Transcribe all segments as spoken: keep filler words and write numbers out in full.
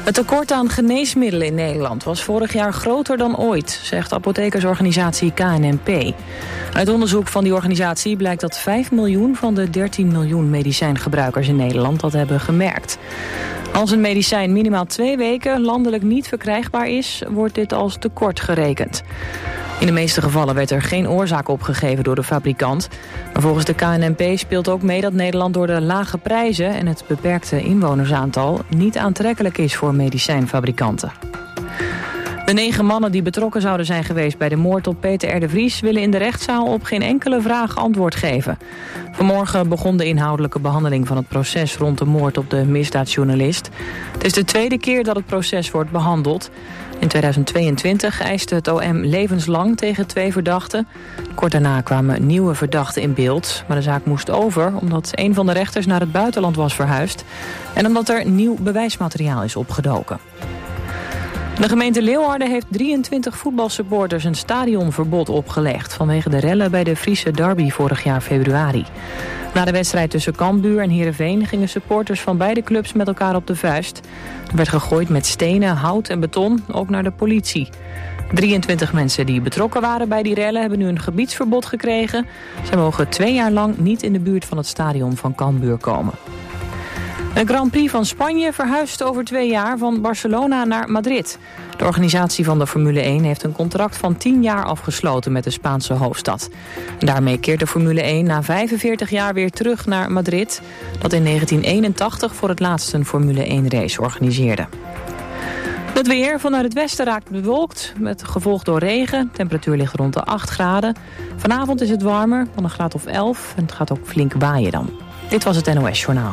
Het tekort aan geneesmiddelen in Nederland was vorig jaar groter dan ooit, zegt apothekersorganisatie K N N P. Uit onderzoek van die organisatie blijkt dat vijf miljoen van de dertien miljoen medicijngebruikers in Nederland dat hebben gemerkt. Als een medicijn minimaal twee weken landelijk niet verkrijgbaar is, wordt dit als tekort gerekend. In de meeste gevallen werd er geen oorzaak opgegeven door de fabrikant. Maar volgens de K N N P speelt ook mee dat Nederland door de lage prijzen en het beperkte inwonersaantal niet aantrekkelijk is voor medicijnfabrikanten. De negen mannen die betrokken zouden zijn geweest bij de moord op Peter R. de Vries willen in de rechtszaal op geen enkele vraag antwoord geven. Vanmorgen begon de inhoudelijke behandeling van het proces rond de moord op de misdaadjournalist. Het is de tweede keer dat het proces wordt behandeld. In tweeduizend tweeëntwintig eiste het O M levenslang tegen twee verdachten. Kort daarna kwamen nieuwe verdachten in beeld. Maar de zaak moest over omdat een van de rechters naar het buitenland was verhuisd en omdat er nieuw bewijsmateriaal is opgedoken. De gemeente Leeuwarden heeft drieëntwintig voetbalsupporters een stadionverbod opgelegd vanwege de rellen bij de Friese derby vorig jaar februari. Na de wedstrijd tussen Cambuur en Heerenveen gingen supporters van beide clubs met elkaar op de vuist. Er werd gegooid met stenen, hout en beton, ook naar de politie. drieëntwintig mensen die betrokken waren bij die rellen hebben nu een gebiedsverbod gekregen. Ze mogen twee jaar lang niet in de buurt van het stadion van Cambuur komen. De Grand Prix van Spanje verhuist over twee jaar van Barcelona naar Madrid. De organisatie van de Formule één heeft een contract van tien jaar afgesloten met de Spaanse hoofdstad. Daarmee keert de Formule één na vijfenveertig jaar weer terug naar Madrid, dat in negentien eenentachtig voor het laatst een Formule één race organiseerde. Het weer vanuit het westen raakt bewolkt, met gevolg door regen. De temperatuur ligt rond de acht graden. Vanavond is het warmer, van een graad of elf, en het gaat ook flink waaien dan. Dit was het N O S Journaal.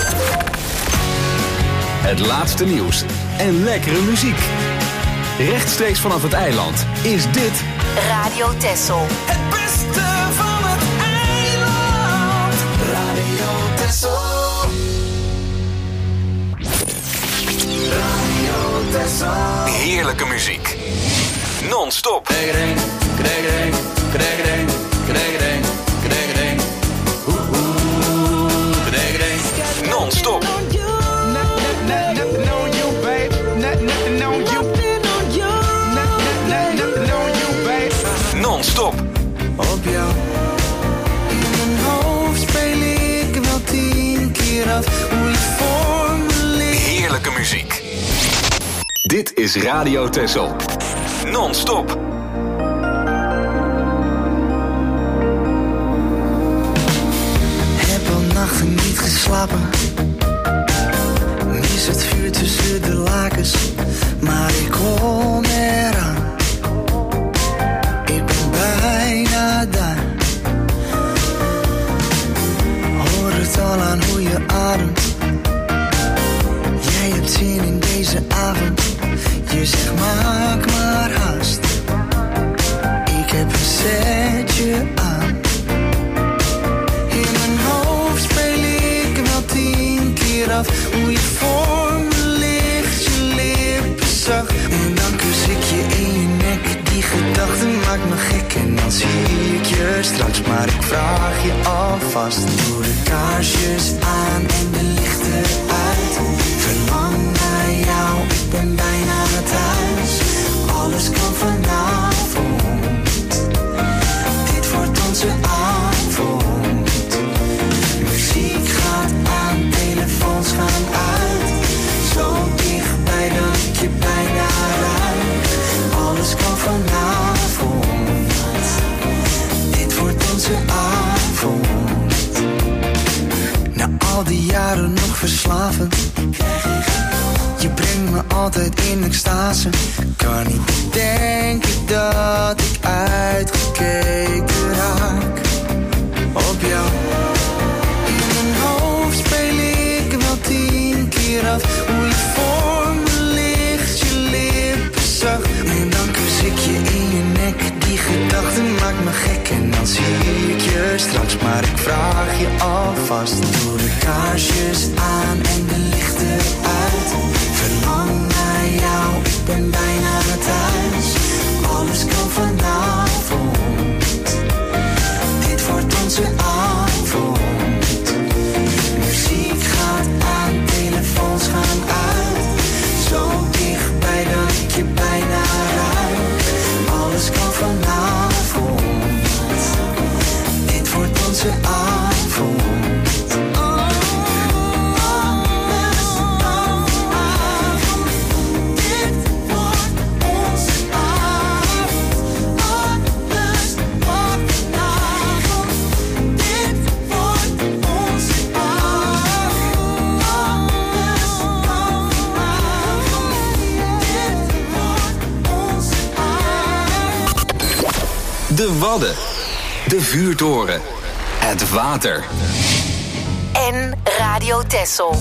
Het laatste nieuws en lekkere muziek. Rechtstreeks vanaf het eiland is dit Radio Texel. Het beste van het eiland. Radio Texel. Radio Texel. Heerlijke muziek. Non-stop. Kregering, kregering, kregering, kregering, kregering. Oeh, oeh, kregering. Non-stop. Nothing on you, babe. Nothing on you. Nothing on you, babe. Non-stop. Op jou. In mijn hoofd speel ik wel tien keer af hoe je voor me ligt. Heerlijke muziek. Dit is Radio Texel. Non-stop. Heb al nachten niet geslapen. Mis het vuur tussen de lakens, maar ik kom eraan. Ik ben bijna daar. Hoor het al aan hoe je ademt. Jij hebt zin in deze avond. Je zegt maak maar haast. Ik heb een setje aan. In mijn hoofd speel ik wel tien keer af hoe je voor me ligt, je lippen zacht. En dan kus ik je in je nek, die gedachte maakt me gek. En dan zie ik je straks, maar ik vraag je alvast. Doe de kaarsjes aan en de lichten uit. Verlang naar jou, ik ben bijna thuis. Alles kan vanavond. Dit wordt onze avond. Muziek gaat aan, telefoons gaan uit. Zo dichtbij dat ik je bijna ruik. Alles kan vanavond. Dit wordt onze avond. Na al die jaren nog verslavend. Je brengt me altijd in extase. Kan niet bedenken dat ik uitgekeken raak op jou. In mijn hoofd speel ik wel tien keer af hoe je voor me ligt, je lippen zacht. En dan kus ik je in je nek, die gedachte maakt me gek. En dan zie ik je straks, maar ik vraag je alvast. Doe de kaarsjes aan en de lichten uit. Verlang naar jou, ik ben bijna thuis. Alles kan vanavond. Dit wordt onze avond. Muziek gaat aan, telefoons gaan uit. Zo de Wadden, de Vuurtoren, het water. En Radio Texel.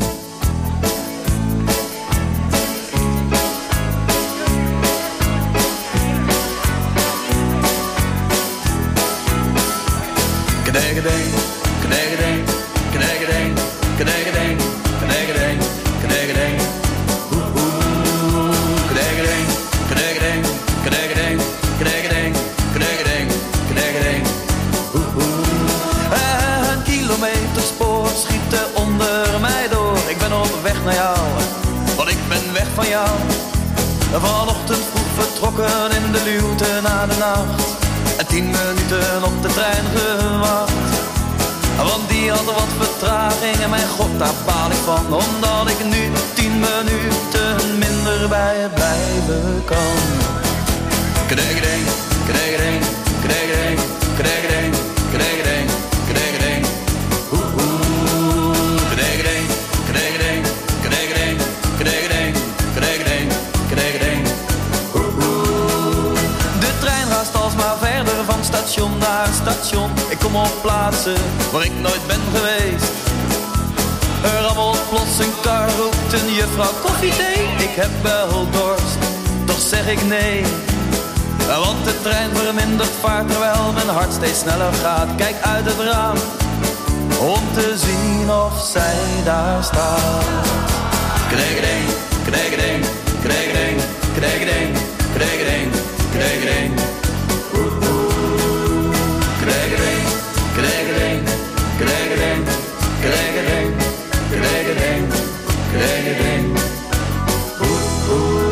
Kadegedeng, kadegedeng, kadegedeng, kadegedeng, kadegedeng, kadegedeng. Oeh oeh. Kadegedeng, kadegedeng, kadegedeng, kadegedeng, kadegedeng, kadegedeng. Oeh oeh. Een kilometerspoor schiet er onder mij door. Ik ben op weg naar jou, want ik ben weg van jou. Vanochtend vroeg vertrokken in de luwte na de nacht. En tien minuten op de trein gewacht. Want die had wat vertraging en mijn god, daar baal ik van. Omdat ik nu tien minuten minder bij je blijven kan. Kadegedeng, kadegedeng, kadegedeng, kadegedeng, kadegedeng, kadegedeng. Oeh oeh. Kadegedeng, kadegedeng, kadegedeng, kadegedeng, kadegedeng, kadegedeng. Oeh oeh. De trein raast alsmaar verder van station naar station. Ik kom op plaatsen waar ik nooit ben geweest. Er rammelt plots een kar, roept een juffrouw koffie, thee. Ik heb wel dorst, toch zeg ik nee. Want de trein vermindert vaart terwijl mijn hart steeds sneller gaat. Kijk uit het raam om te zien of zij daar staat. Kadegedeng, kadegedeng, kadegedeng, kadegedeng, kadegedeng, kadegedeng. Oeh oeh. Kadegedeng, kadegedeng, kadegedeng, kadegedeng, kadegedeng, kadegedeng. Oeh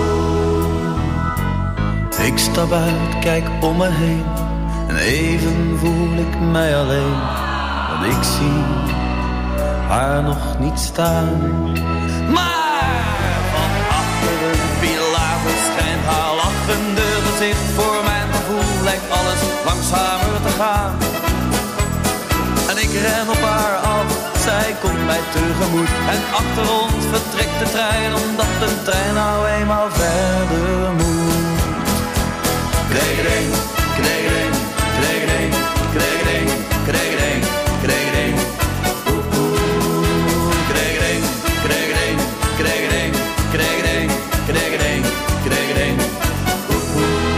oeh. Ik stap uit, kijk om me heen en even voel ik mij alleen. Want ik zie haar nog niet staan. Maar van achter een pilaar verschijnt haar lachende gezicht. Voor mijn gevoel lijkt alles langzamer te gaan. En ik ren op haar af, zij komt mij tegemoet. En achter ons vertrekt de trein, omdat de trein nou eenmaal verder moet. Kadegedeng, kadegedeng, kadegedeng, kadegedeng, kadegedeng, kadegedeng. Oeh oeh. Kadegedeng, kadegedeng, kadegedeng, kadegedeng, kadegedeng, kadegedeng. Oeh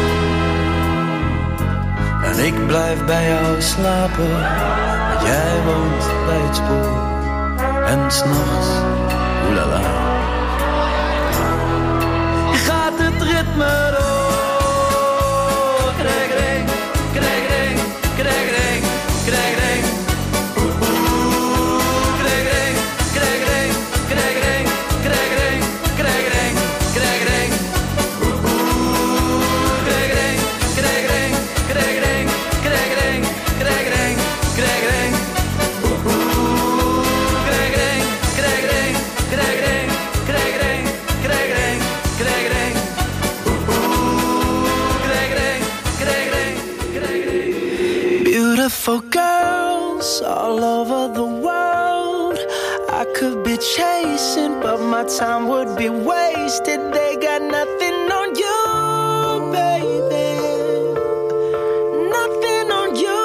oeh. En ik blijf bij jou slapen, want jij woont bij het spoor. En 's nachts, oelala, gaat het ritme door. Kadegedeng, kadegedeng, kadegedeng, kadegedeng. Oeh oeh. Kadegedeng, kadegedeng, kadegedeng, kadegedeng, kadegedeng, kadegedeng. Oeh oeh. Kadegedeng, kadegedeng, kadegedeng, kadegedeng, kadegedeng, kadegedeng. Oeh oeh. Kadegedeng, kadegedeng, kadegedeng, kadegedeng, kadegedeng, kadegedeng. Oeh oeh. Kadegedeng, kadegedeng, kadegedeng. Beautiful girls all over the world. I could be chasing, but my time would be wasted. They got nothing on you, baby. Nothing on you,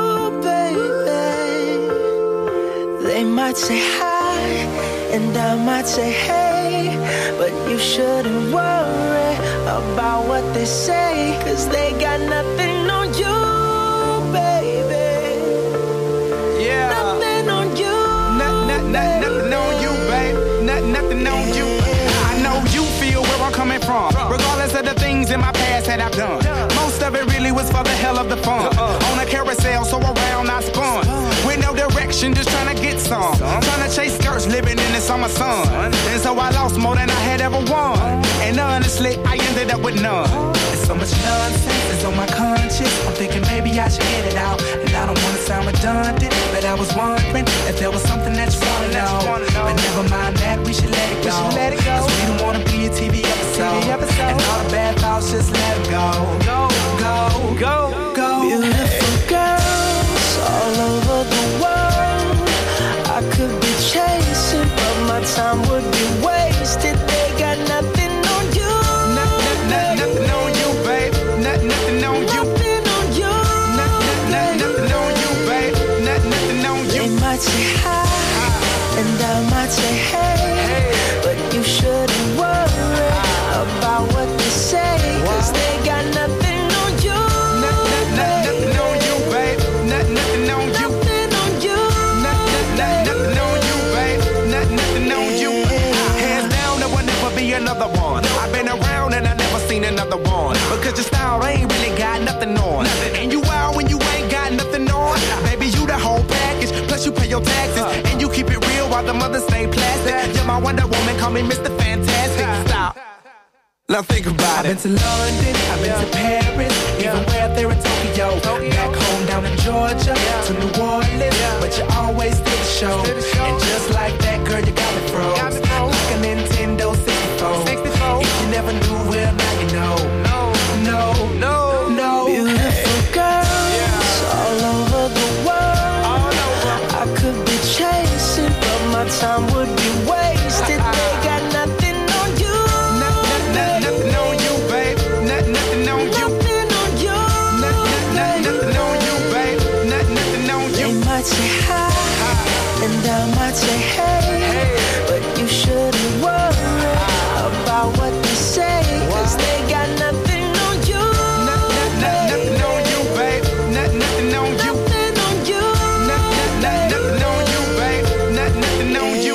baby. They might say hi, and I might say hey, but you shouldn't worry about what they say, 'cause they got nothing on you, baby. Yeah. Nothing on you. Not, not, not, nothing on you, babe. Not, nothing on you. I know you feel where I'm coming from, regardless of the things in my past that I've done. Most of it really was for the hell of the fun. On a carousel, so around I spun. With no direction, just trying to get some. Trying to chase skirts, living in the summer sun. And so I lost more than I had ever won. And honestly, I ended up with none. There's so much nonsense that's on my conscience. I'm thinking maybe I should get it out. And I don't want to sound redundant, but I was wondering if there was something that you want to know. But never mind that, we should let it go. Cause we don't want to be a T V episode. And all the bad thoughts, just let it go. Go, go, go, go. Beautiful girls all over the world. I could be chasing, but my time would be wasted. They got nothing on you. Nothing, nothing, nothing on you, babe. Nothing, nothing on you. Nothing on you. on. I've been around and I never seen another one. Because your style ain't really got nothing on. And you wild when you ain't got nothing on. Baby, you the whole package. Plus you pay your taxes. And you keep it real while the mothers stay plastic. You're my Wonder Woman, call me Mister Fantastic. Stop. Now think about it. I've been to London, I've been to Paris, even way out there in Tokyo. Back home down in Georgia, to New Orleans, but you always did the show. And just like that, girl, you got me froze. Like a Nintendo sixty-four. If you never knew, well, now you know. No, no, no, no. Beautiful girls all over the world. I could be chasing, but my time would be wasted. They got nothing on you. Nothing on you, babe. Nothing on you. Nothing on you. Nothing on you, babe. Nothing on you. They might say hi, and I might say hey, but you shouldn't worry about what they say, 'cause they got nothing on you. Nothing on you, babe. Nothing on you. Nothing on you. Nothing on you, babe. Nothing on you.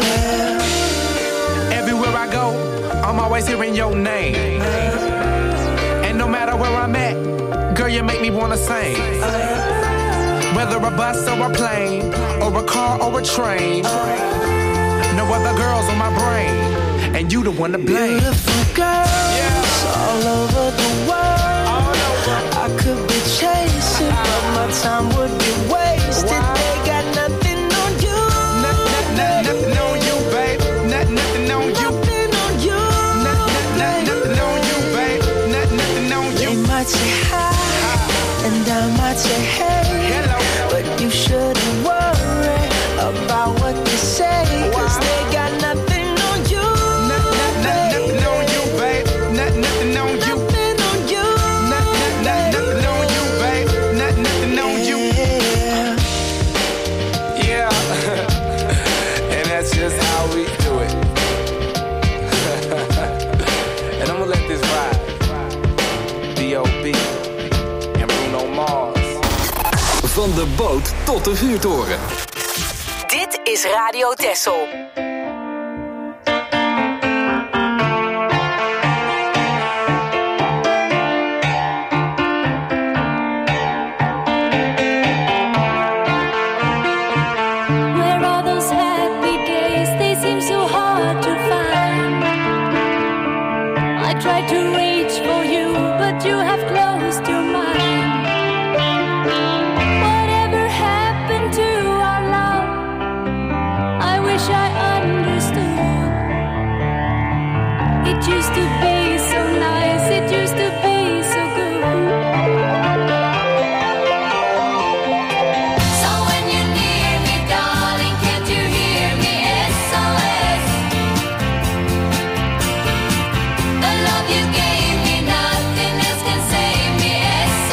Everywhere I go, I'm always hearing your name. And no matter where I'm at, girl, you make me wanna sing. Whether a bus or a plane, or a car or a train, no other girls on my brain, and you the one to blame. Beautiful girls yeah. all over the world. All over. I could be chasing, but my time would be wasted. Wow. They got nothing on you. Nothing on you, babe. Nothing on you. Nothing on you. Nothing on you, babe. Nothing on you. They might say hi, and I might say hey. Hello. But you shouldn't worry about what they say, 'cause they got nothing on you. Nothing on you, babe. Nothing on you. Nothing on you. Nothing on you, babe. Nothing on you. Yeah. And that's just how we do it. And I'm gonna let this ride. B O B en Bruno Mars. Van de boot tot de vuurtoren. Dit is Radio Texel. Where are those happy days? They seem so hard to find. I tried to reach for you, but you have closed your mind. Whatever happened to our love? I wish I understood. It used to be so nice, it used to be so good. So when you're near me, darling, can't you hear me? S O S. The love you gave me, nothing else can save me. S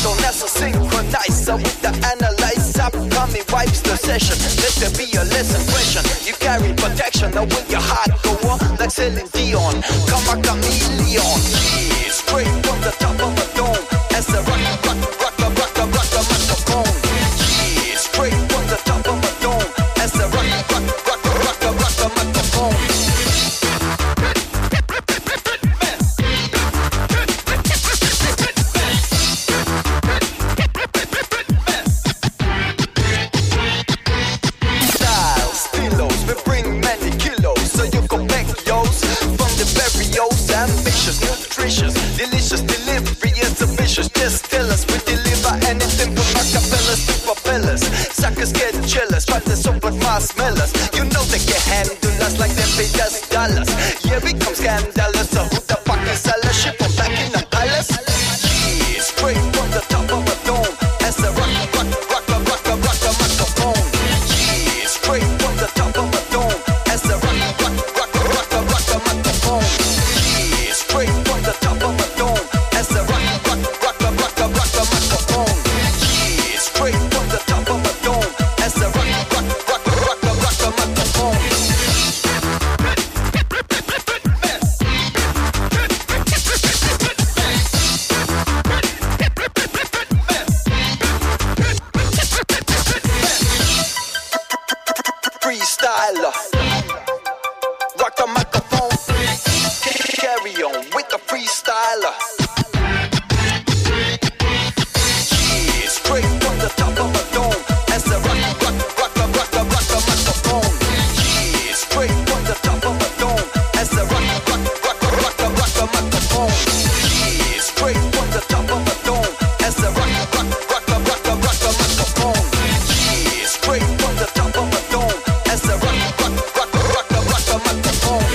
Don't also synchronizer with the analyzer. Upcoming vibes the session. Let there be a lesson question. You carry protection, now will your heart go on like Celine Dion? Come a chameleon. Yeah, straight from the top of a dome. As a rock, rock, rock, rock, rock, rock, rock, microphone. Yeah, straight from the top of a dome. As a rock, rock, rock, rock, rock, rock, microphone. Nutritious, delicious delivery is ambitious. Just tell us we deliver anything from acapellas to propellers. Suckers get jealous, try to support marshmallows. You know they can handle us like they paid us dollars. Yeah, we come scandalous. So who the fuck is a ship from back in the palace? Yeah, straight from the top of a dome. As a rock, rock, rock, rock, rock, rock, rock, microphone. Yeah, straight from the top of a dome. As a rock, rock, rock, rock, rock, rock, microphone. Straight from the top of a dome. As a rock, rock, rock, rock, rock, rock, rock, microphone. Yeah, straight from the top of a dome. As a rock, rock, rock, rock, rock, rock, microphone. Freestyler, rock the microphone. Carry on with the freestyler. Yeah, straight from the top of a dome. As a rock, rock, rock, rock, rock, rock, rock, microphone. Yeah, straight from the top of a dome. As a rock, rock, rock, rock, rock, rock, microphone. Yeah, straight from the top of a dome. As a rock, rock, rock, rock, rock, rock, microphone. Yeah, straight from the top of a dome. As a rock, rock, rock, rock, rock, rock, microphone.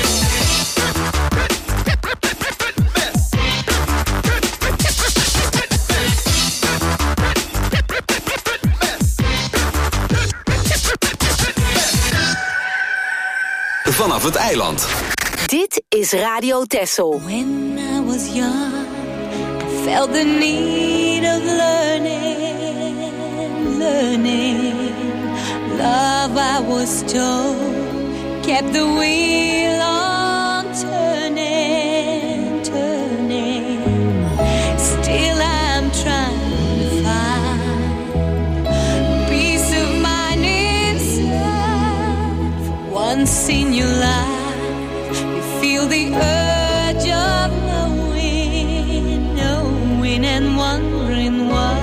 Vanaf het eiland. Dit is Radio Texel. When I was young, I felt the need of learning, learning. Love, I was told, kept the wheel on turning, turning. Still I'm trying to find peace of mind inside. For once in your life, you feel the urge of knowing, knowing and wondering why.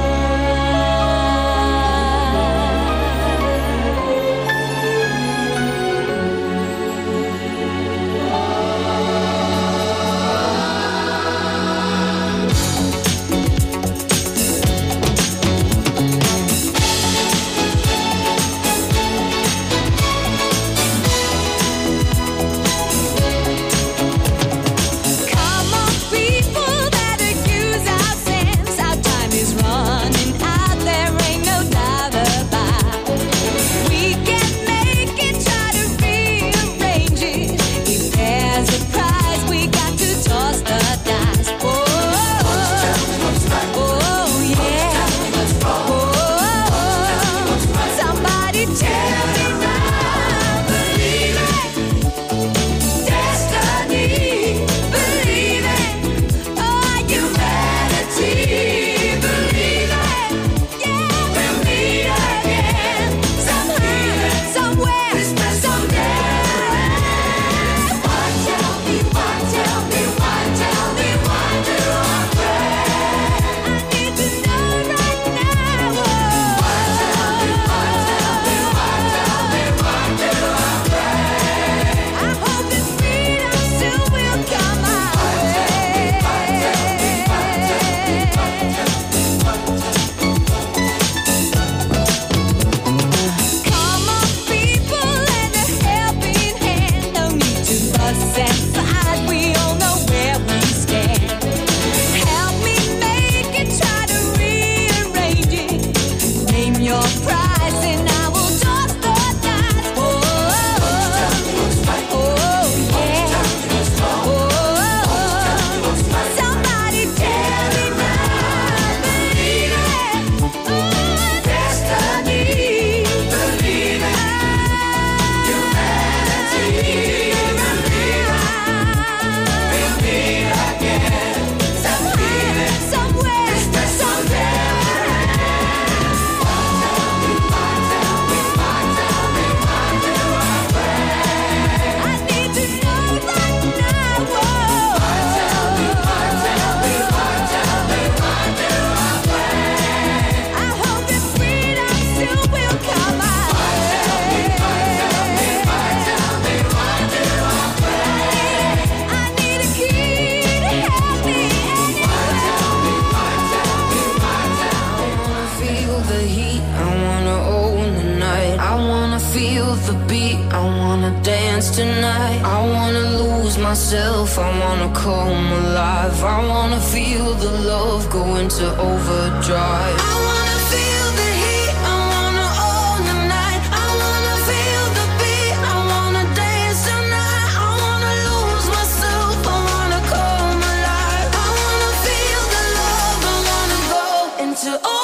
the beat, I wanna dance tonight. I wanna lose myself, I wanna come alive. I wanna feel the love go into overdrive. I wanna feel the heat, I wanna own the night. I wanna feel the beat, I wanna dance tonight. I wanna lose myself, I wanna come alive. I wanna feel the love, I wanna go into overdrive.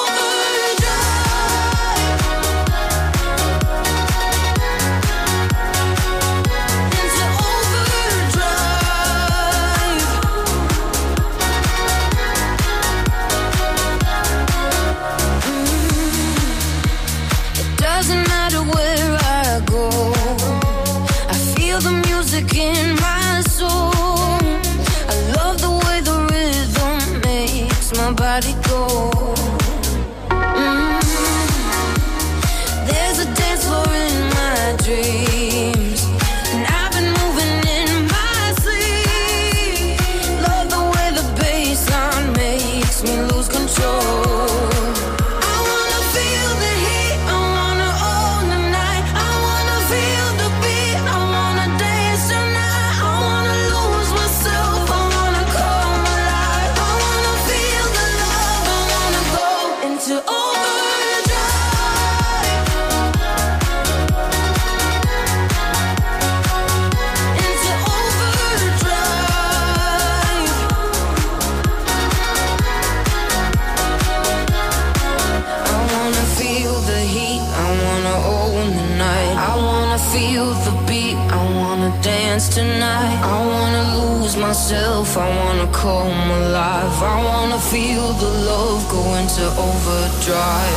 In my soul, I love the way the rhythm makes my body go. Mm. There's a dance floor in my dreams, and I've been moving in my sleep. Love the way the bass line makes me lose control. I wanna feel the heat, I wanna own the night. I wanna feel the beat, I wanna dance tonight. I wanna lose myself, I wanna come alive. I wanna feel the love, I wanna go into overdrive. Into overdrive. I wanna feel the heat, I wanna own the night. I wanna feel the beat, I wanna dance tonight. I wanna lose myself, I wanna come alive. I wanna feel the love go into overdrive.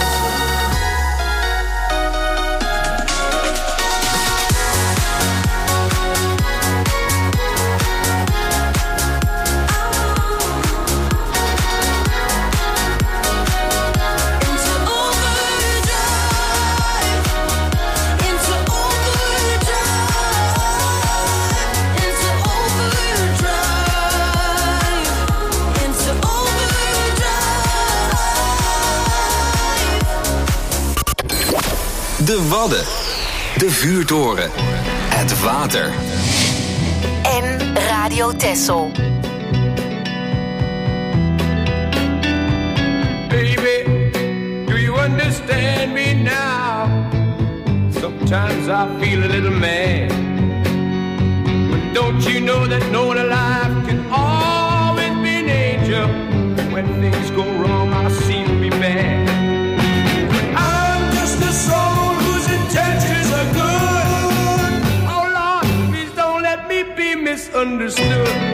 Into overdrive. Into overdrive. Into overdrive. Into overdrive. De Wadden. De vuurtoren. Het water. En Radio Texel. Baby, do you understand me now? Sometimes I feel a little mad, but don't you know that no one alive can always be an angel? When things go wrong, I seem to be bad. I'm just a soul whose intentions are good. Oh Lord, please don't let me be misunderstood.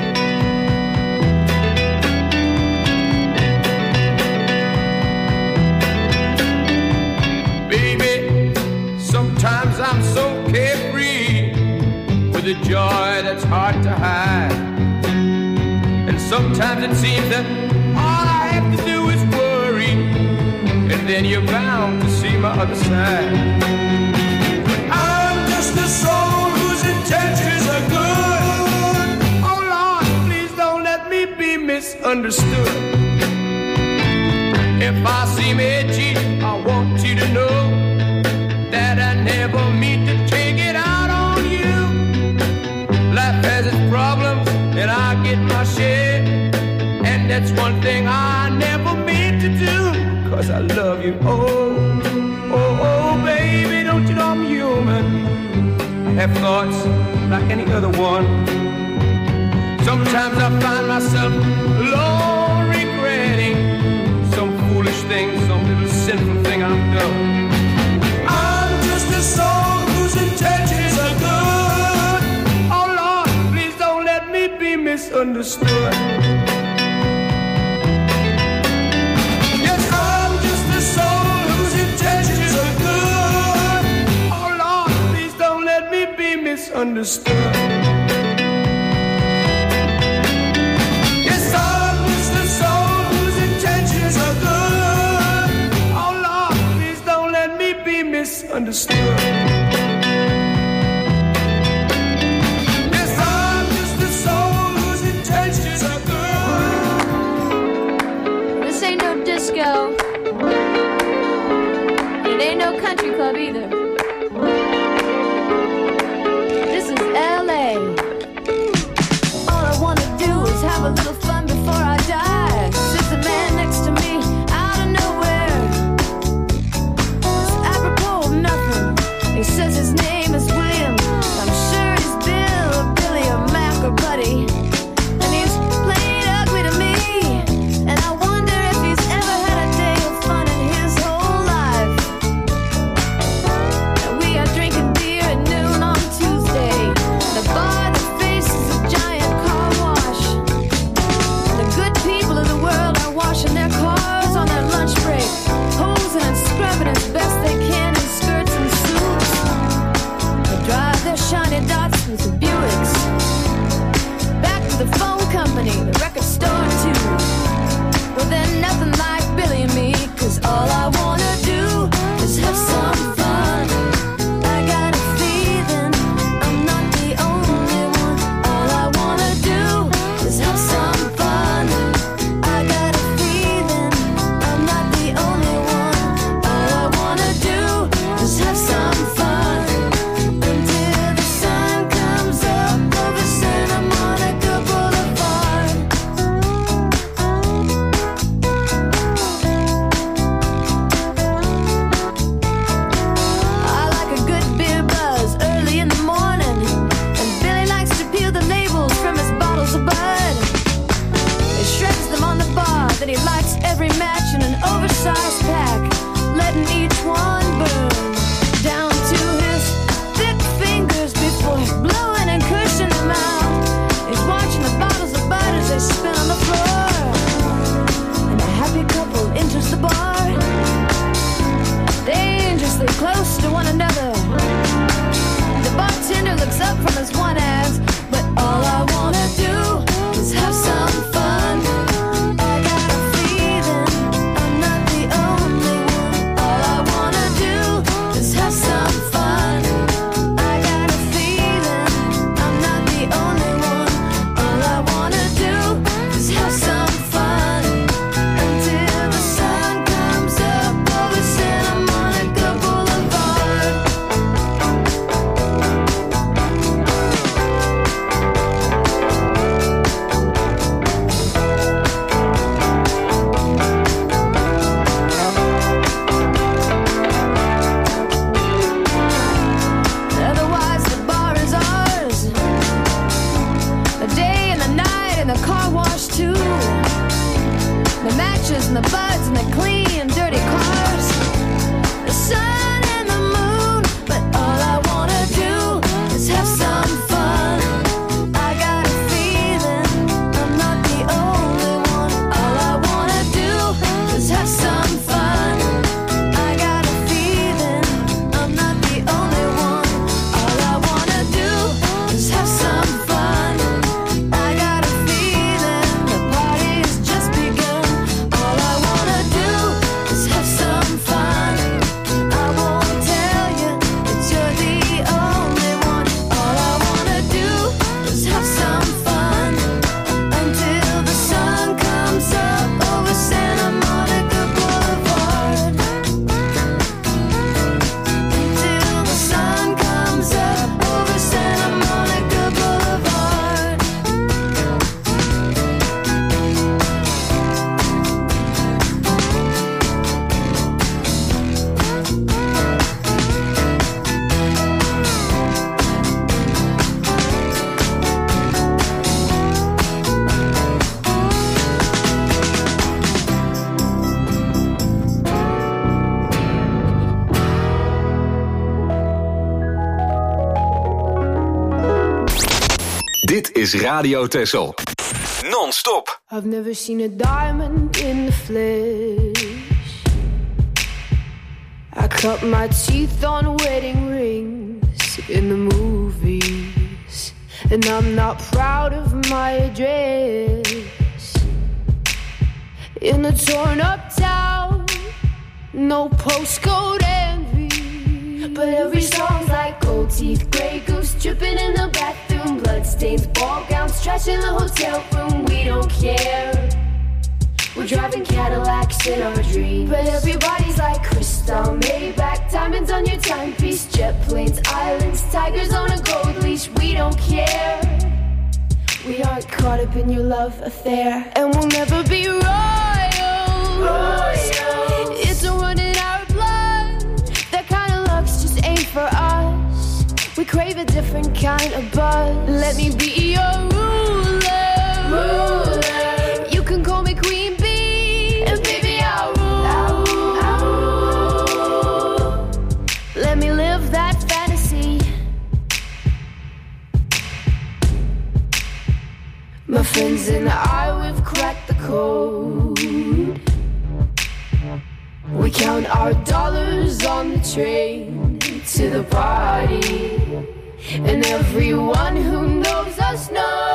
Sometimes I'm so carefree, with a joy that's hard to hide. And sometimes it seems that all I have to do is worry, and then you're bound to see my other side. I'm just a soul whose intentions are good. Oh Lord, please don't let me be misunderstood. If I seem edgy, I want you to know that I never mean to take it out on you. Life has its problems, and I get my share. And that's one thing I never mean to do, 'cause I love you. Oh, oh, oh, baby, don't you know I'm human? I have thoughts like any other one. Sometimes I find myself alone regretting some foolish thing, some little sinful thing I've done. A soul whose intentions are good. Oh Lord, please don't let me be misunderstood. Yes, I'm just a soul whose intentions are good. Oh Lord, please don't let me be misunderstood. Yes, I'm just a soul whose intentions are good. Oh Lord, please don't let me be misunderstood. Yes, I'm just a soul whose intentions are good. This ain't no disco. It ain't no country club either. every match in an oversized pack, letting each one burn down to his thick fingers before blowing and cursing them out. He's watching the bottles of bud as they spin on the floor, and a happy couple enters the bar, dangerously close to one another. The bartender looks up from his one ass, but all I wanna do is have some fun. I got a feeling I'm not the only one. All I wanna do is have some fun. I got a feeling I'm not the only one. All I wanna do is have some fun until the sun comes up over Santa Monica Boulevard. Otherwise the bar is ours, the day and the night and the car wash too, the matches and the buds and the clean dirty cars, the sun and the moon. But all I wanna do is have some fun. I got a feeling I'm not the only one. All I wanna do is have some fun. I got a feeling I'm not the only one. All I wanna do is have some fun. I got a feeling the party has just begun. All I wanna do is have some fun. I won't tell you that you're the only one. All I wanna do is have some fun until the sun comes up over Santa Monica Boulevard. Until the sun comes up over Santa Monica Boulevard. Dit is Radio Texel. Non-stop. I've never seen a diamond in the flesh. I cut my teeth on wedding rings in the movies, and I'm not proud of my address. In a torn up town, no postcode envy, but every song's like gold teeth, grey goose dripping in the bathroom, bloodstains, ball gowns, trash in the hotel room. We don't care. We're driving Cadillacs in our dreams, but everybody's like crystal, Maybach, diamonds on your timepiece, jet planes, islands, tigers on a gold leash. We don't care. We aren't caught up in your love affair, and we'll never be royals. Royals. It's a run in our blood. That kind of luck's just ain't for us. We crave a different kind of buzz. Let me be your ruler. Ruler. You can call me Queen Bee, and baby I'll rule. I'll rule. Let me live that fantasy. My friends and I, we've cracked the code. We count our dollars on the train to the party, and everyone who knows us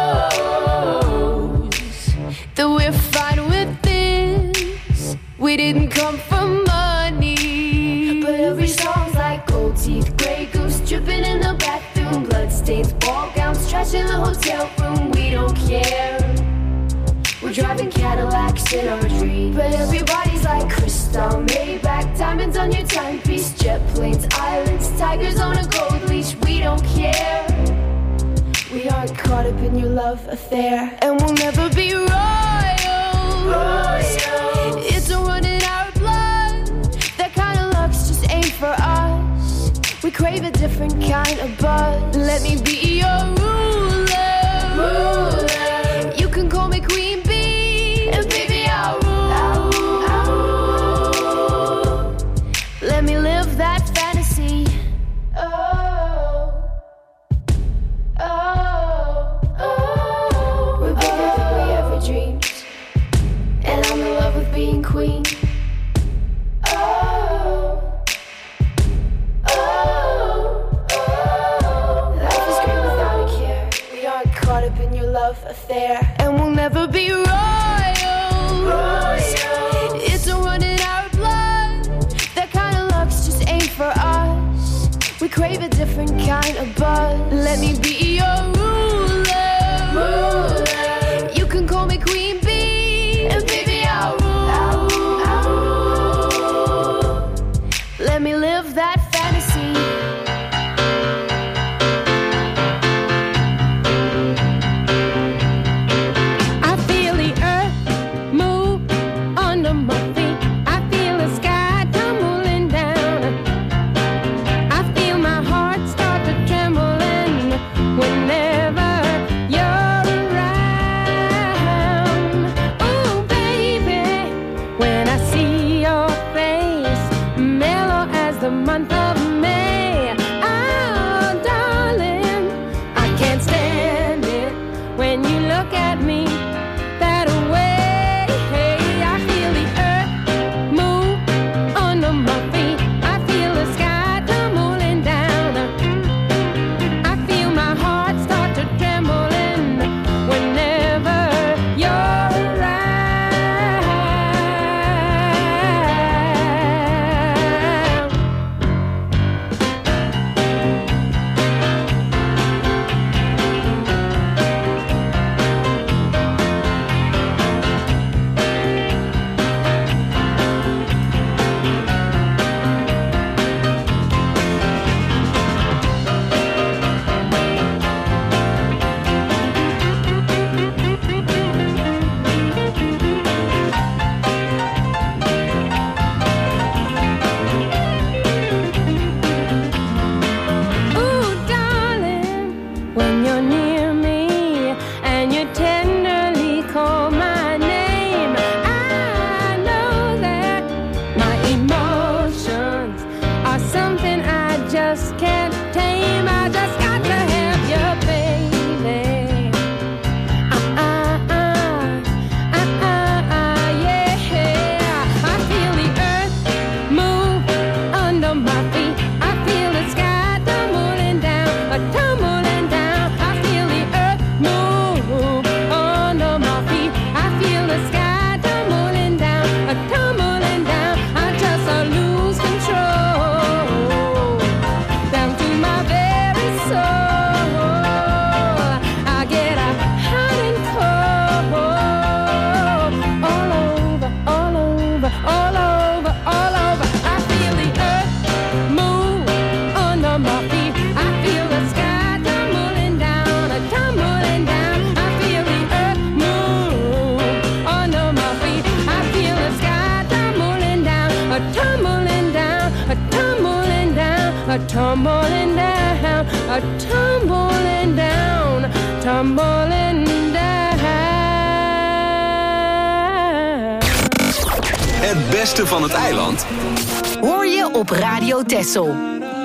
knows that we're fine with this. We didn't come for money, but every song's like gold teeth, grey goose dripping in the bathroom, bloodstains, ball gowns, trash in the hotel room. We don't care. We're driving Cadillacs in our dreams, but everybody's like crystal, Maybach, diamonds on your timepiece, jet planes, islands, tigers on a gold leash. We don't care. We aren't caught up in your love affair, and we'll never be royals. Royals. It's a run in our blood. That kind of luck's just ain't for us. We crave a different kind of buzz. Let me be your ruler. Ruler. You can call me Queen Bee, and baby I'll rule. I'll rule. crave a different kind of buzz. Let me be your ruler. ruler. You can call me Queen Bee, and baby I'll rule. I'll rule. I'll rule. Let me live that fantasy. I feel the earth move under my feet. I feel the sky tumbling down. I feel my heart start to tremble and whenever you're around. Oh baby, when I see your face, mellow as the month of May. Oh darling, I can't stand it when you look at me that way. I feel the earth move under my feet. I feel the sky tumbling down. I feel my heart start to tremble and whenever you're around. Ooh, darling, when you're near me and you tenderly call my name, I know that my emotions are something I just can't tame. I just got to have you, baby. Uh, uh, uh, uh, uh, uh, yeah. I feel the earth move under my feet. I feel the sky tumbling down, a tumbling down. I feel the earth move under my feet. I feel the sky tumbling down, a tumbling down. I just uh, lose control down to my very soul. I get a hot and cold all over, all over, all over, all over. I feel the earth move under my feet. I feel the sky tumbling down, a tumbling down. I feel the earth move under my feet. I feel the sky tumbling down, a tumbling down, a tumbling down, a tumbling down, a tumbling down, tumbling down. Het beste van het eiland Hoor je op Radio Texel.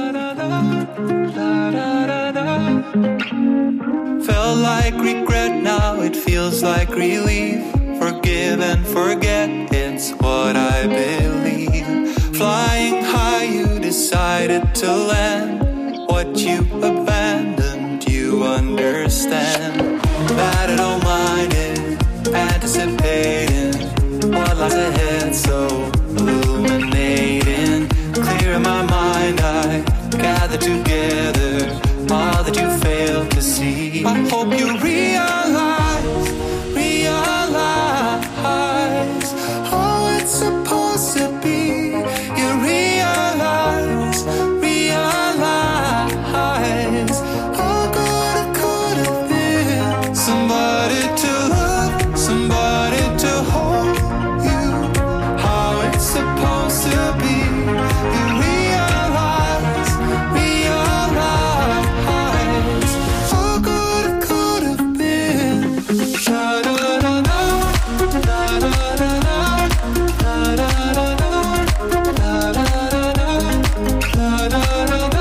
Felt like regret, now it feels like relief. Forgive and forget, it's what I believe. Flying high, you decided to land. What you abandoned, you understand. That I don't mind it, anticipating what lies ahead, so illuminating. Clear in my mind, I gather together all that you failed to see. I hope you realize, realize how it's supposed to be. You realize, realize how good it could have been. Somebody to love, somebody to hold you. How it's supposed to be. You realize, realize how good it could have been. Da da da da, da da da da, da da da da, da da da da, da da da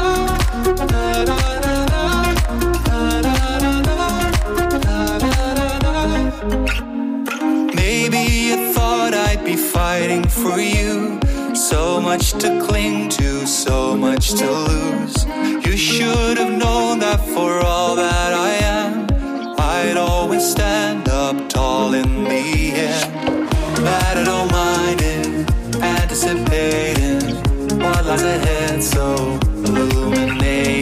da. Maybe you thought I'd be fighting for you. So much to cling to, so much to lose. You should have known that for all that I am, I'd always stand up tall in the end. That I don't mind it, anticipating what lies ahead, so illuminating.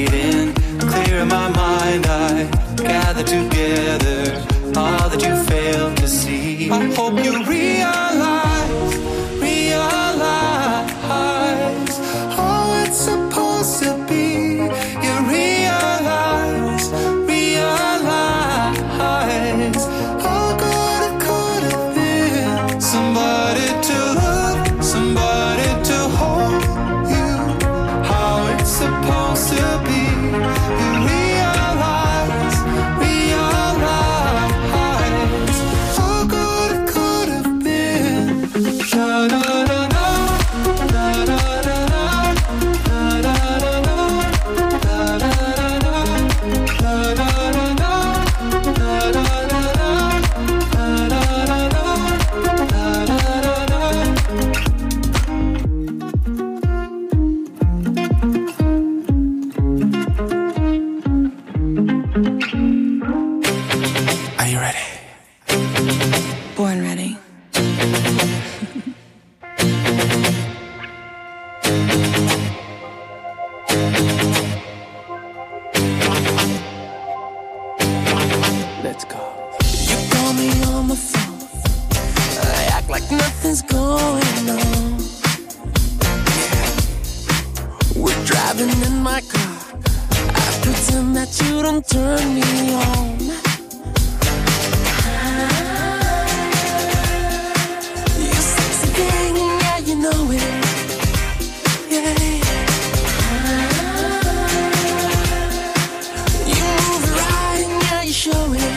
my car. I pretend that you don't turn me on. You sexy thing, yeah, you know it. Yeah. You move right and yeah, you show it.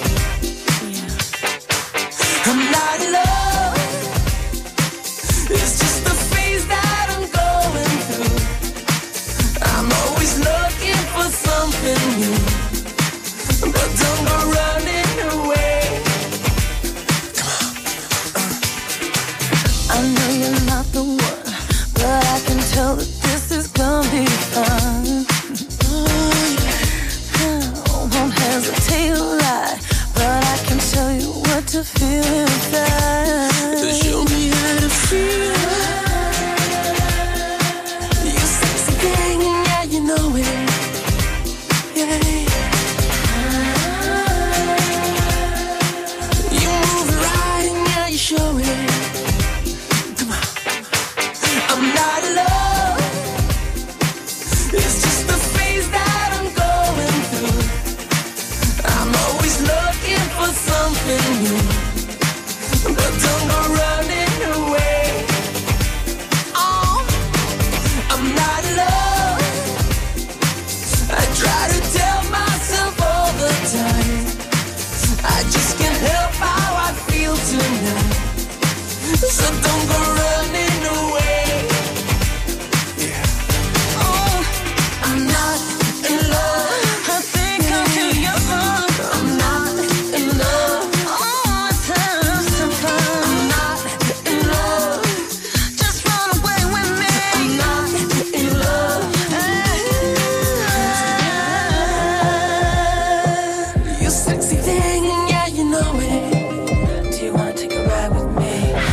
Yeah. I'm not in love. It's just the phase that I'm going through. I'm always looking for something new, but don't go running away. Come on. Uh. I know you're not the one, but I can tell that this is gonna be fun. Oh, yeah. I won't hesitate to lie, but I can tell you what to feel inside. Show me how to feel. You sexy thing, yeah, you know it. Yeah. You move right and yeah, you show it. Come on. I'm not in love. It's just the phase that I'm going through. I'm always looking for something new, but don't go running away. Oh, I'm not in love. I try to tell myself all the time. I just can't help how I feel tonight. So don't go running away. Yeah. Oh, I'm not in love. I think I'm too young. I'm not in love. Oh, it's having some fun. I'm not in love. Just run away with me. I'm not in love. You sexy thing, yeah, you know it. Do you wanna take a ride with me?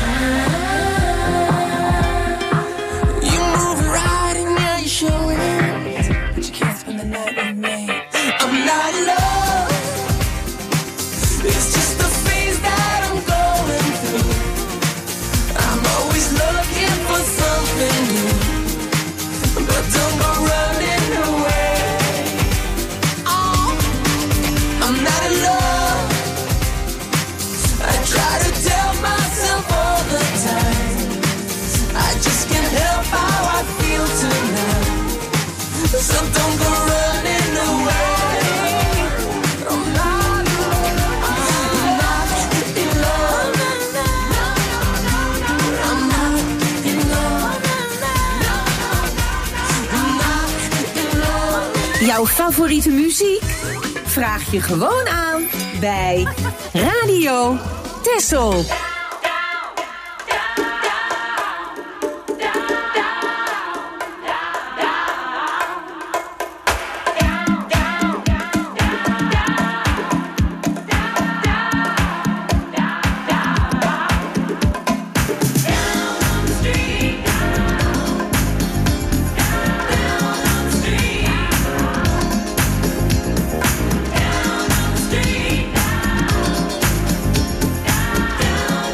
You move right and yeah, you show it, but you can't spend the night with me. I'm not in love. It's just the phase that I'm going through. I'm always looking for something new, but don't go running away. Oh, I'm not in love. I try to tell myself all the time. I just can't help how I feel tonight. So don't go running away. I'm not, I'm not in love. I'm not in love. I'm not in love. Jouw favoriete muziek? Vraag je gewoon aan bij Radio Texel. Down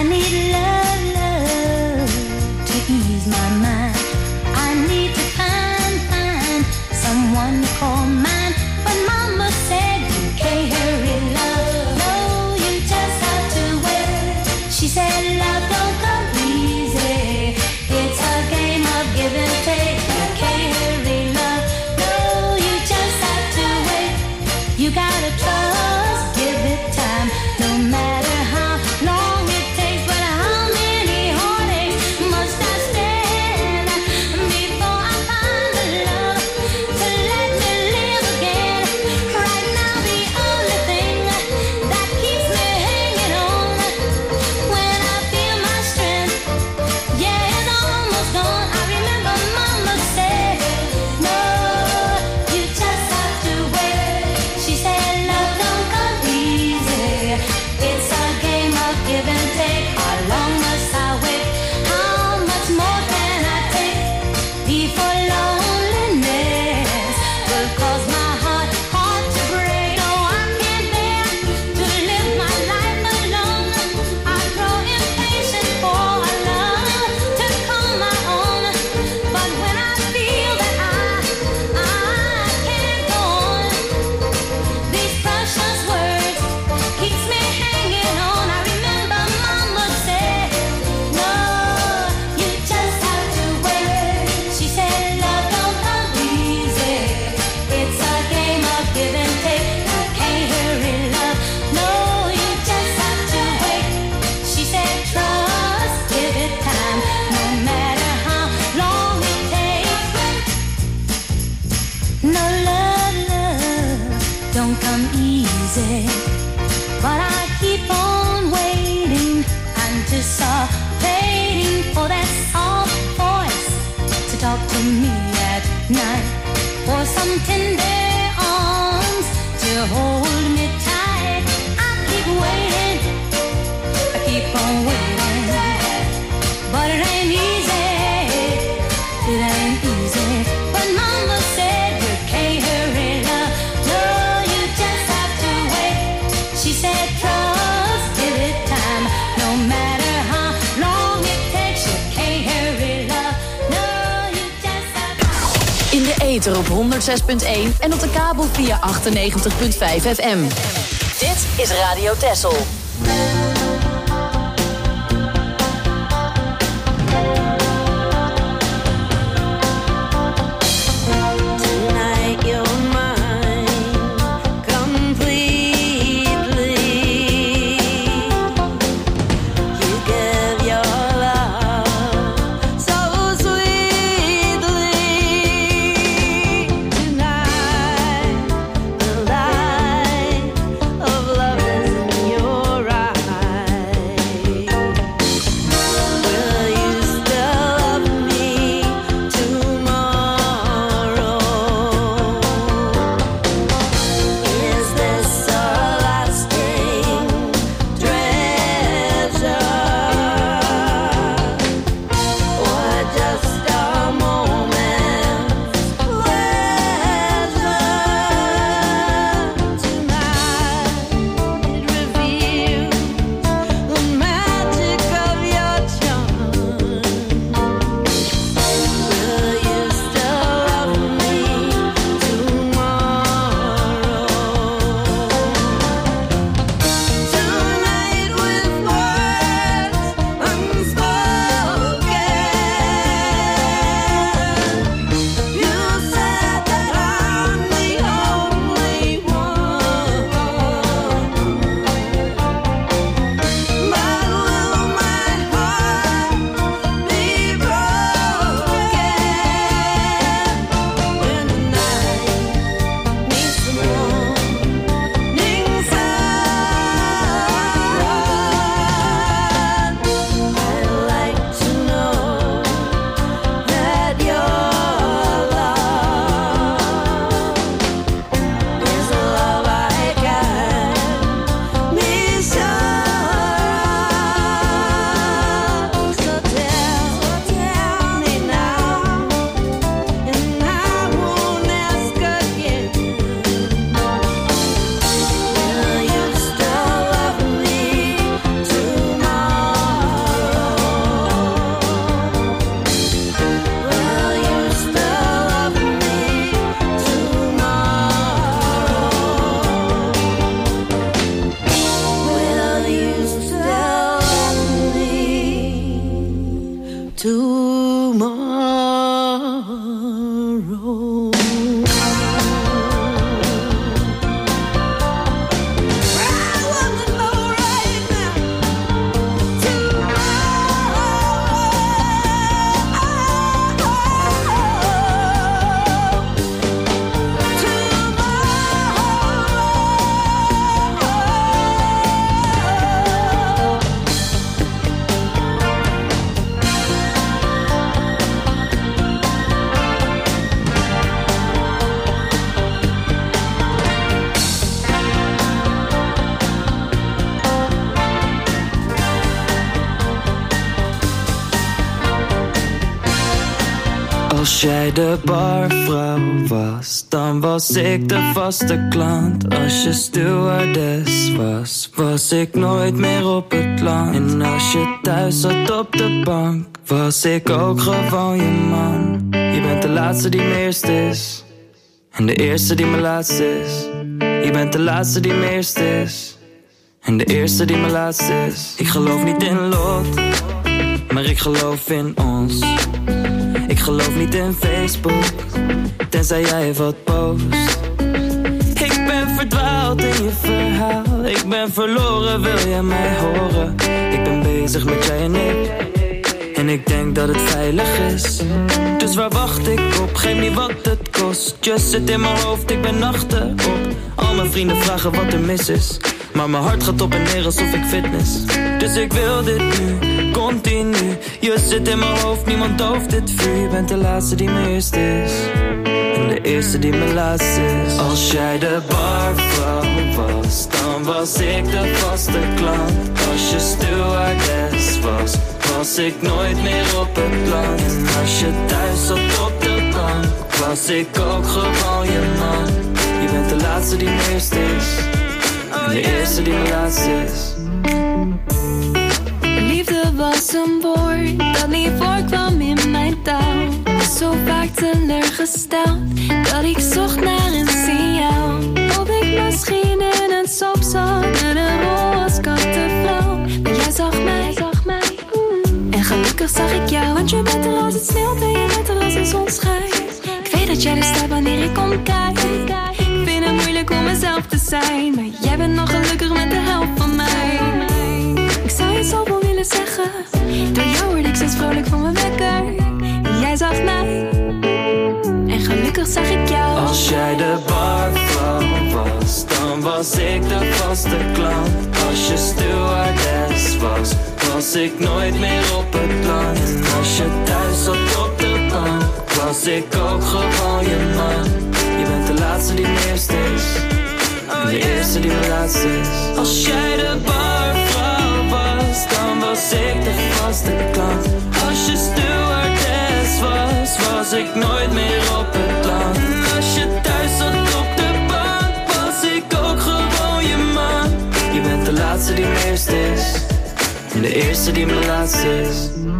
need love, love to ease my mind. I need to find, find someone to call mine. But mama said you can't hurry love. No, you just have to wait. She said love don't come easy. It's a game of give and take. You can't hurry love. No, you just have to wait. You gotta trust, give it time. No matter how long it takes, but how many heartaches must I stand before I find the love to let me live again? Right now the only thing that keeps me hanging on when I feel my strength, yeah, it's almost gone. I remember mama said, no, you just have to wait. She said love don't come easy. It's a game of give and take. How long must I wait? How much more can I take before loneliness will cause my heart, heart to break? No, I can't bear to live my life alone. I grow impatient for a love to call my own. But when I feel that I, I can't go on, these precious words keeps me hanging on. I remember mama said, no, you just have to wait. She said love don't come easy. It's a game of give and take. You can't hurry love. No, you just have to wait. She said trust, give it time. No matter how long it takes. No love, love don't come easy. But I keep on waiting, anticipating for that soft voice to talk to me at night, for some tender arms to hold me tight. I keep waiting, I keep on waiting, but it ain't easy, it ain't easy. But mama said you can't hurry love. No, you just have to wait. She said trust, give it time. No matter how long it takes, you can't hurry love. No, you just have to. In de ether op honderd zes punt één en op de kabel via achtennegentig punt vijf F M. Dit is Radio Texel. Tonight you're mine completely. You give your love so sweetly. Tonight the light of love is in your eyes. Als jij de barvrouw was, dan was ik de vaste klant. Als je stewardess was, was ik nooit meer op het land. En als je thuis zat op de bank, was ik ook gewoon je man. Je bent de laatste die mijn eerste is, en de eerste die mijn laatste is. Je bent de laatste die mijn eerste is, en de eerste die mijn laatste is. Ik geloof niet in lot, maar ik geloof in ons. Ik geloof niet in Facebook, tenzij jij wat post. Ik ben verdwaald in je verhaal. Ik ben verloren, wil jij mij horen? Ik ben bezig met jij en ik, en ik denk dat het veilig is. Dus waar wacht ik op? Geef niet wat het kost. Just zit in mijn hoofd, ik ben achterop. Al mijn vrienden vragen wat er mis is, maar mijn hart gaat op en neer alsof ik fitness. Dus ik wil dit nu, continu. Je zit in mijn hoofd, niemand dooft dit vuur. Je bent de laatste die mijn eerste is, en de eerste die mijn laatste is. Als jij de barvrouw was, dan was ik de vaste klant. Als je stewardess was, was ik nooit meer op het land. En als je thuis zat op de bank, was ik ook gewoon je man. Je bent de laatste die mijn eerste is, en de eerste die mijn laatste is. Liefde was een woord dat niet voorkwam in mijn taal. Was zo vaak teleurgesteld dat ik zocht naar een signaal. Of ik misschien in een sop zat met een rol als kattenvrouw. Maar jij zag mij, zag mij, mm. En gelukkig zag ik jou. Want je bent er als het sneeuwt en je bent er als de zon schijnt. Ik weet dat jij er staat wanneer ik omkijk. Ik vind het moeilijk om mezelf te zijn, maar jij bent nog gelukkig met de helft van mij. Ik zou je zoveel willen zeggen, door jou word ik steeds vrolijk van mijn wekker. En jij zag mij, en gelukkig zag ik jou. Als jij de barvrouw was, dan was ik de vaste klant. Als je stewardess was, was ik nooit meer op het land. En als je thuis zat op de bank, was ik ook gewoon je man. Je bent de laatste die mijn eerste is, en de eerste die mijn laatste is. Als jij de barvrouw was, dan was ik de vaste klant. Als je stewardess was, was ik nooit meer op het land. En als je thuis zat op de bank, was ik ook gewoon je man. Je bent de laatste die mijn eerste is, en de eerste die mijn laatste is.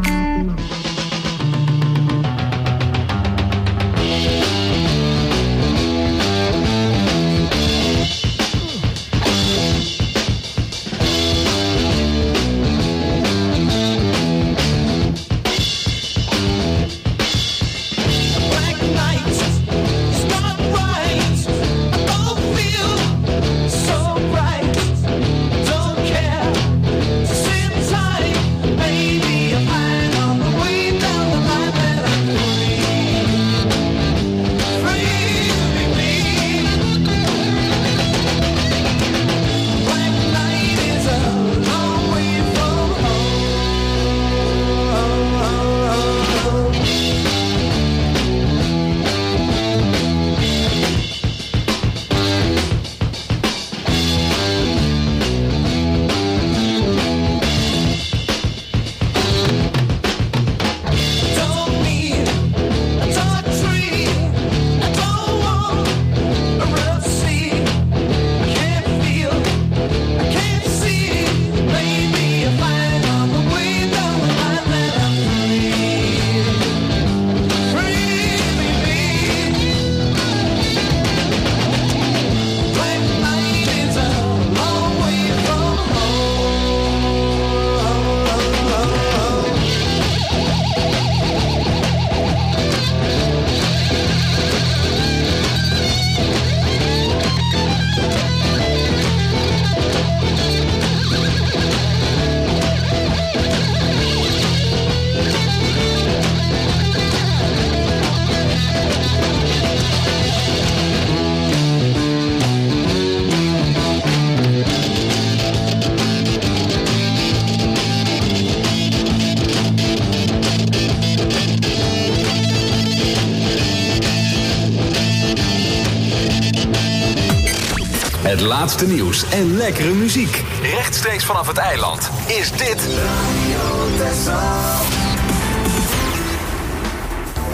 Het laatste nieuws en lekkere muziek. Rechtstreeks vanaf het eiland is dit...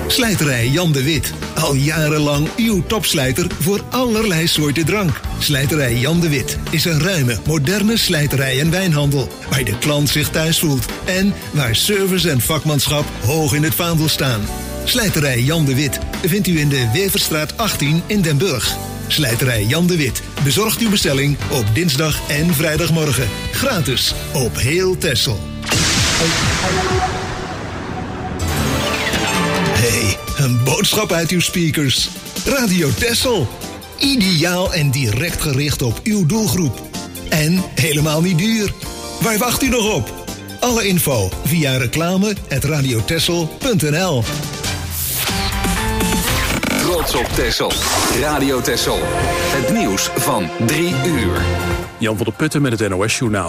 Slijterij Jan de Wit. Al jarenlang uw topslijter voor allerlei soorten drank. Slijterij Jan de Wit is een ruime, moderne slijterij en wijnhandel. Waar de klant zich thuis voelt. En waar service en vakmanschap hoog in het vaandel staan. Slijterij Jan de Wit vindt u in de Weverstraat achttien in Den Burg. Slijterij Jan de Wit bezorgt uw bestelling op dinsdag en vrijdagmorgen. Gratis op heel Texel. Hey, een boodschap uit uw speakers. Radio Texel. Ideaal en direct gericht op uw doelgroep. En helemaal niet duur. Waar wacht u nog op? Alle info via reclame at radiotexel punt n l. Trots op Texel. Radio Texel. Het nieuws van drie uur. Jan van der Putten met het N O S-journaal.